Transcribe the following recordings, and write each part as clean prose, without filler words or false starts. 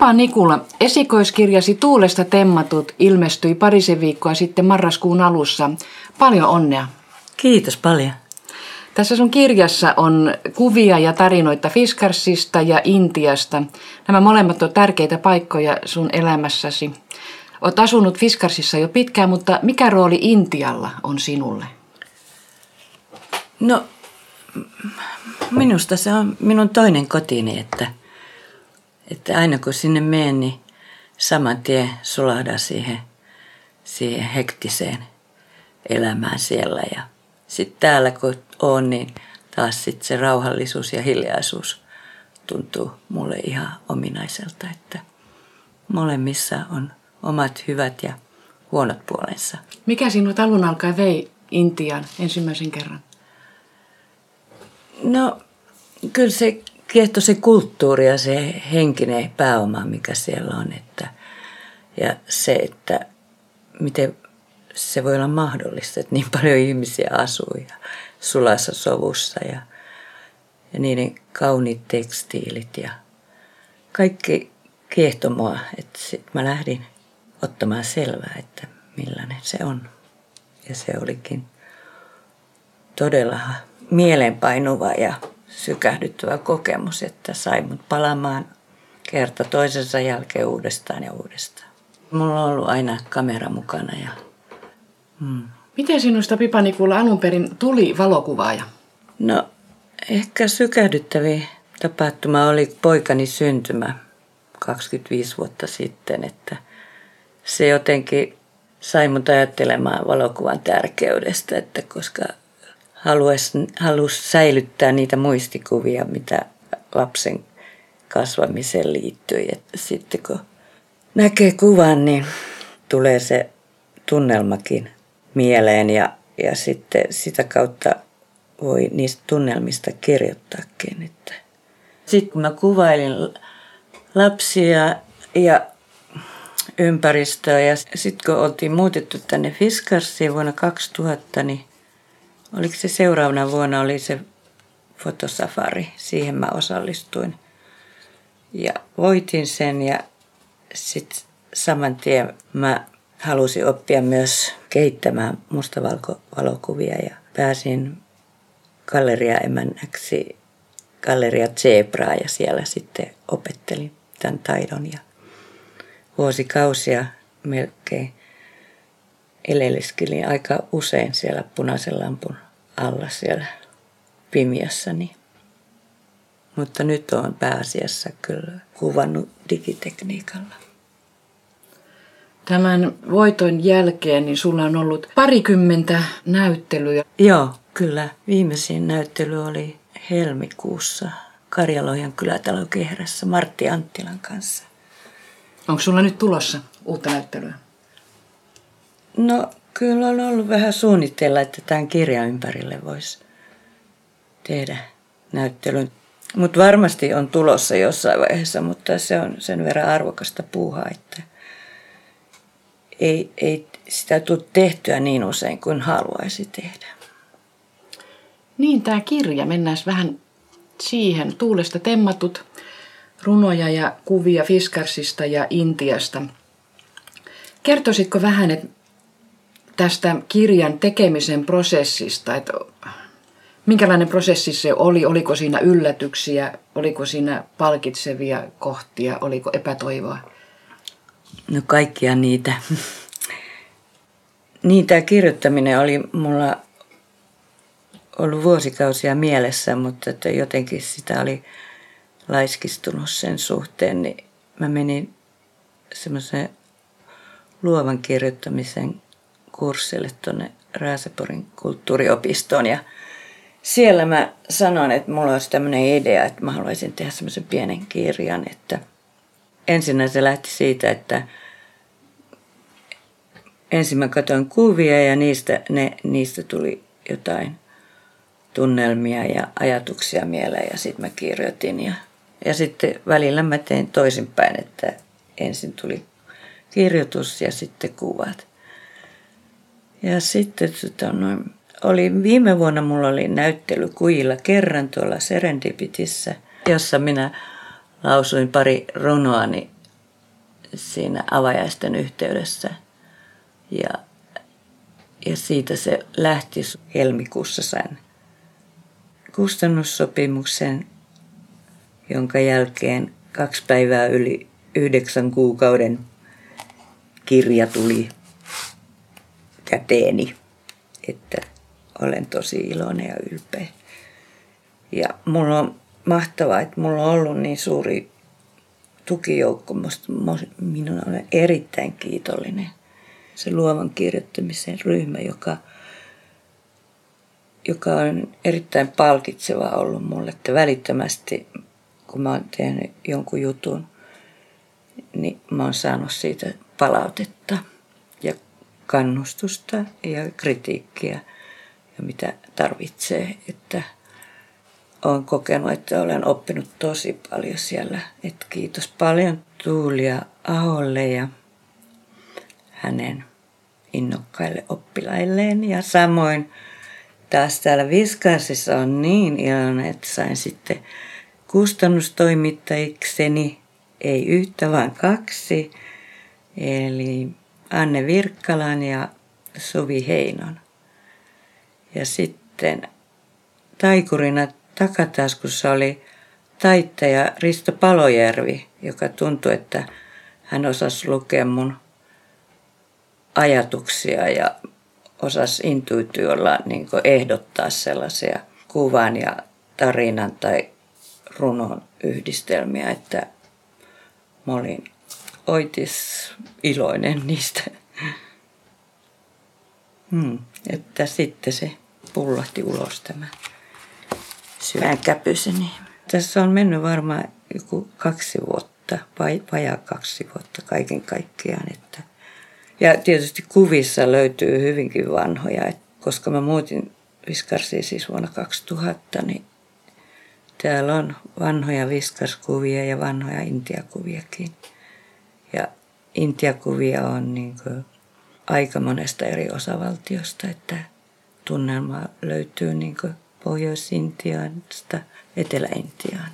Pipa Nikula, esikoiskirjasi Tuulesta temmatut ilmestyi parisen viikkoa sitten marraskuun alussa. Paljon onnea. Kiitos paljon. Tässä sun kirjassa on kuvia ja tarinoita Fiskarsista ja Intiasta. Nämä molemmat on tärkeitä paikkoja sun elämässäsi. Olet asunut Fiskarsissa jo pitkään, mutta mikä rooli Intialla on sinulle? No, minusta se on minun toinen kotini, että aina kun sinne menen, niin saman tien sulahdan siihen hektiseen elämään siellä. Ja sitten täällä kun olen, niin taas sit se rauhallisuus ja hiljaisuus tuntuu mulle ihan ominaiselta, että molemmissa on omat hyvät ja huonot puolensa. Mikä sinut alun alkaen vei Intiaan ensimmäisen kerran? No, kyllä se kiehtoi se kulttuuri ja se henkinen pääoma, mikä siellä on. Ja se, että miten se voi olla mahdollista, että niin paljon ihmisiä asuu ja sulassa sovussa ja niiden kauniit tekstiilit ja kaikki kiehtoi mua. Että sitten mä lähdin ottamaan selvää, että millainen se on. Ja se olikin todella mielenpainuva ja sykähdyttävä kokemus, että sai mut palaamaan kerta toisensa jälkeen uudestaan ja uudestaan. Mulla on ollut aina kamera mukana. Miten sinusta, Pipa Nikula, alun perin tuli valokuvaaja? No, ehkä sykähdyttävin tapahtuma oli poikani syntymä 25 vuotta sitten, että se jotenkin sai mut ajattelemaan valokuvan tärkeydestä, että koska halusi säilyttää niitä muistikuvia, mitä lapsen kasvamiseen liittyi. Että sitten kun näkee kuvan, niin tulee se tunnelmakin mieleen ja sitten sitä kautta voi niistä tunnelmista kirjoittaakin. Sitten kun mä kuvailin lapsia ja ympäristöä ja sitten kun oltiin muutettu tänne Fiskarsiin vuonna 2000, niin oliko se seuraavana vuonna oli se fotosafari. Siihen mä osallistuin ja voitin sen ja sitten saman tien mä halusin oppia myös kehittämään mustavalkovalokuvia ja pääsin galleriaemännäksi Galleria Zebraa ja siellä sitten opettelin tämän taidon ja vuosikausia melkein eleleskelin aika usein siellä punaisen lampun alla siellä pimiössä. Mutta nyt olen pääasiassa kyllä kuvannut digitekniikalla. Tämän voiton jälkeen niin sulla on ollut 20 näyttelyä. Joo, kyllä. Viimeisin näyttely oli helmikuussa Karjalojan kylätalokehrässä Martti Anttilan kanssa. Onko sulla nyt tulossa uutta näyttelyä? No, kyllä on ollut vähän suunnitteilla, että tämän kirjan ympärille voisi tehdä näyttelyn. Mutta varmasti on tulossa jossain vaiheessa, mutta se on sen verran arvokasta puuhaa, että ei sitä tule tehtyä niin usein kuin haluaisi tehdä. Niin, tämä kirja, mennään vähän siihen. Tuulesta temmatut runoja ja kuvia Fiskarsista ja Intiasta. Kertoisitko vähän tästä kirjan tekemisen prosessista, että minkälainen prosessi se oli? Oliko siinä yllätyksiä? Oliko siinä palkitsevia kohtia? Oliko epätoivoa? No kaikkia niitä. Niin, tämä kirjoittaminen oli mulla ollut vuosikausia mielessä, mutta että jotenkin sitä oli laiskistunut sen suhteen, niin mä menin semmoisen luovan kirjoittamisen kurssille tuonne Raaseporin kulttuuriopistoon ja siellä mä sanoin, että mulla olisi tämmöinen idea, että mä haluaisin tehdä semmoisen pienen kirjan, että ensinnä se lähti siitä, että ensin mä katsoin kuvia ja niistä tuli jotain tunnelmia ja ajatuksia mieleen ja sitten mä kirjoitin ja sitten välillä mä tein toisinpäin, että ensin tuli kirjoitus ja sitten kuvat. Ja sitten viime vuonna mulla oli näyttely Kujilla kerran tuolla Serendipitissä, jossa minä lausuin pari runoani siinä avajaisten yhteydessä. Ja siitä se lähti. Helmikuussa sain kustannussopimuksen, jonka jälkeen 2 päivää yli 9 kuukauden kirja tuli käteeni, että olen tosi iloinen ja ylpeä. Ja mulla on mahtavaa, että mulla on ollut niin suuri tukijoukko. Minun olen erittäin kiitollinen. Se luovan kirjoittamisen ryhmä, joka on erittäin palkitseva ollut mulle. Että välittömästi, kun mä oon tehnyt jonkun jutun, niin mä oon saanut siitä palautetta ja kannustusta ja kritiikkiä ja mitä tarvitsee. Että olen kokenut, että olen oppinut tosi paljon siellä. Että kiitos paljon Tuulia Aholle ja hänen innokkaille oppilailleen. Ja samoin taas täällä Fiskarsissa on niin iloinen, että sain sitten kustannustoimittajikseni, ei yhtä vaan 2, eli Anne Virkkalan ja Suvi Heinon. Ja sitten taikurina takataskussa oli taittaja Risto Palojärvi, joka tuntui, että hän osasi lukea mun ajatuksia ja osasi intuitiolla niin kuin ehdottaa sellaisia kuvan ja tarinan tai runon yhdistelmiä, että mä olin iloinen niistä. Että sitten se pullahti ulos tämä sydänkäpyseni. Tässä on mennyt varmaan joku 2 vuotta, vajaa 2 vuotta kaiken kaikkiaan. Ja tietysti kuvissa löytyy hyvinkin vanhoja, koska mä muutin Fiskarsiin siis vuonna 2000, niin täällä on vanhoja Fiskarskuvia ja vanhoja Intiakuviakin. Ja Intiakuvia on niin kuin aika monesta eri osavaltiosta, että tunnelma löytyy niin kuin Pohjois-Intiasta Etelä-Intiaan.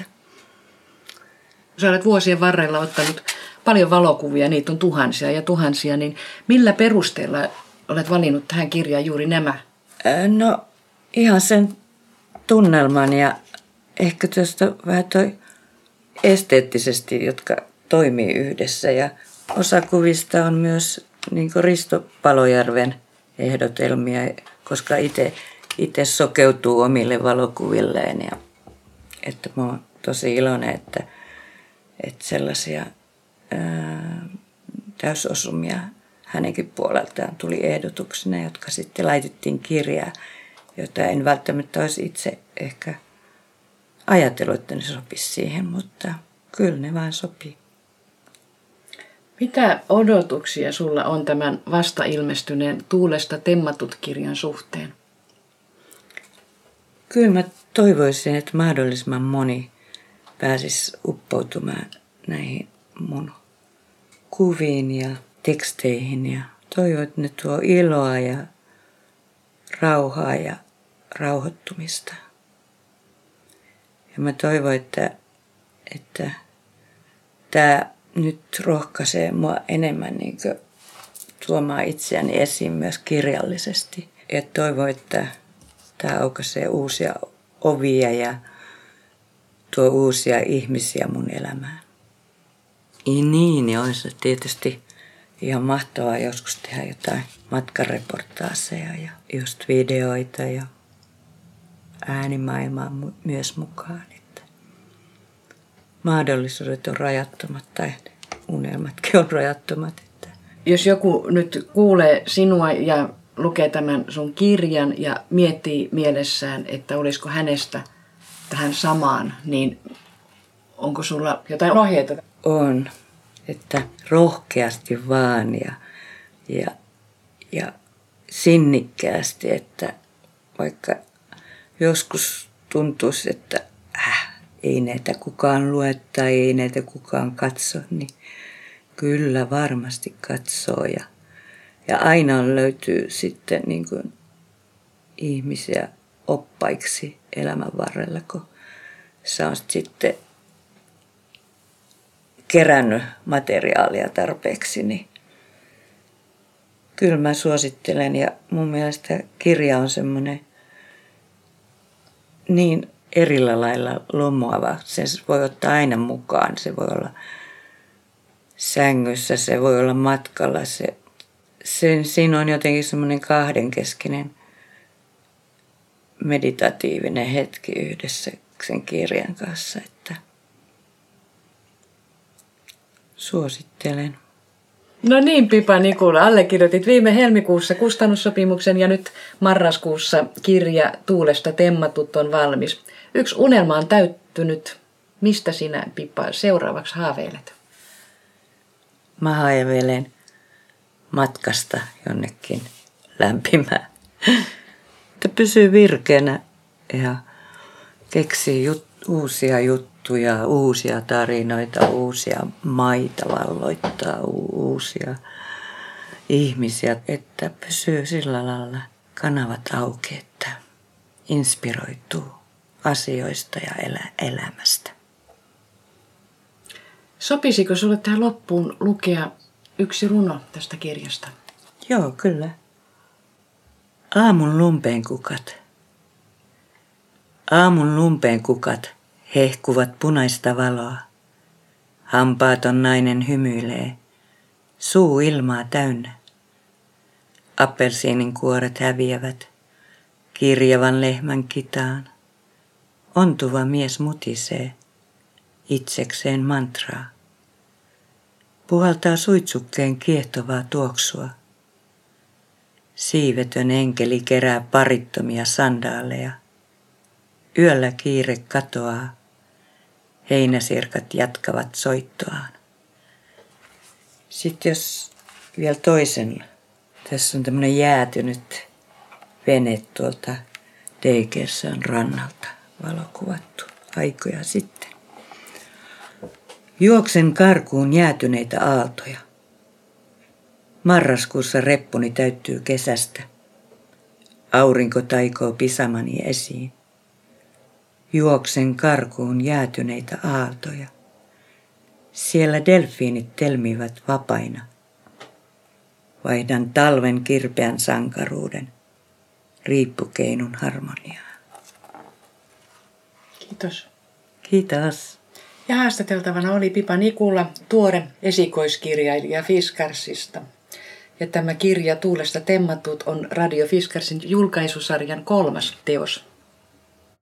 Sä olet vuosien varrella ottanut paljon valokuvia, niitä on tuhansia ja tuhansia, niin millä perusteella olet valinnut tähän kirjaan juuri nämä? No ihan sen tunnelman ja ehkä tuosta vähän toi esteettisesti, jotka toimii yhdessä. Ja osa kuvista on myös niin kuin Risto Palojärven ehdotelmia, koska itse sokeutuu omille valokuvilleen. Ja, että mä oon tosi iloinen, että sellaisia täysosumia hänenkin puoleltaan tuli ehdotuksena, jotka sitten laitettiin kirjaan, jota en välttämättä olisi itse ehkä ajatellut, että ne sopisi siihen, mutta kyllä ne vaan sopii. Mitä odotuksia sulla on tämän vasta ilmestyneen Tuulesta temmatut -kirjan suhteen? Kyllä mä toivoisin, että mahdollisimman moni pääsisi uppoutumaan näihin mun kuviin ja teksteihin ja toivon, että ne tuo iloa ja rauhaa ja rauhoittumista. Ja mä toivon, että tämä nyt rohkaisee mua enemmän niin kuin tuomaan itseäni esiin myös kirjallisesti. Ja toivon, että tämä aukaisee uusia ovia ja tuo uusia ihmisiä mun elämään. Niin, olisi tietysti ihan mahtavaa joskus tehdä jotain matkareportaaseja ja just videoita ja äänimaailmaa myös mukaan. Että mahdollisuudet on rajattomat tai unelmatkin on rajattomat. Että. Jos joku nyt kuulee sinua ja lukee tämän sun kirjan ja miettii mielessään, että olisiko hänestä tähän samaan, niin onko sulla jotain ohjeita? On, että rohkeasti vaan ja sinnikkäästi, että vaikka joskus tuntuisi, että ei näitä kukaan lue tai ei näitä kukaan katso, niin kyllä varmasti katsoo ja aina löytyy sitten niin kuin ihmisiä oppaiksi elämän varrella, kun sä oot sitten kerännyt materiaalia tarpeeksi, niin kyllä mä suosittelen. Ja mun mielestä kirja on semmoinen niin erillä lailla lomoava. Sen voi ottaa aina mukaan. Se voi olla sängyssä, se voi olla matkalla. Siinä on jotenkin semmoinen kahdenkeskinen meditatiivinen hetki yhdessä sen kirjan kanssa, että suosittelen. No niin, Pipa Nikula, allekirjoitit viime helmikuussa kustannussopimuksen ja nyt marraskuussa kirja Tuulesta temmatut on valmis. Yksi unelma on täyttynyt. Mistä sinä, Pipa, seuraavaksi haaveilet? Mä haaveilen matkasta jonnekin lämpimään. Että pysyy virkeänä ja keksii uusia juttuja, uusia tarinoita, uusia maita valloittaa, uusia ihmisiä. Että pysyy sillä lailla kanavat auki, että inspiroituu asioista ja elämästä. Sopisiko sinulle tähän loppuun lukea yksi runo tästä kirjasta? Joo, kyllä. Aamun lumpeenkukat. Aamun lumpeenkukat hehkuvat punaista valoa. Hampaaton nainen hymyilee, suu ilmaa täynnä. Appelsiinin kuoret häviävät, kirjavan lehmän kitaan. Ontuva mies mutisee, itsekseen mantraa. Puhaltaa suitsukkeen kiehtovaa tuoksua. Siivetön enkeli kerää parittomia sandaaleja. Yöllä kiire katoaa. Heinäsirkat jatkavat soittoaan. Sitten jos vielä toisen. Tässä on tämmöinen jäätynyt vene tuolta Degerön rannalta valokuvattu aikoja sitten. Juoksen karkuun jäätyneitä aaltoja. Marraskuussa reppuni täyttyy kesästä. Aurinko taikoo pisamani esiin. Juoksen karkuun jäätyneitä aaltoja. Siellä delfiinit telmivät vapaina. Vaihdan talven kirpeän sankaruuden riippukeinun harmoniaan. Kiitos. Kiitos. Ja haastateltavana oli Pipa Nikula, tuore esikoiskirjailija Fiskarsista. Ja tämä kirja Tuulesta temmatut on Radio Fiskarsin julkaisusarjan 3. teos.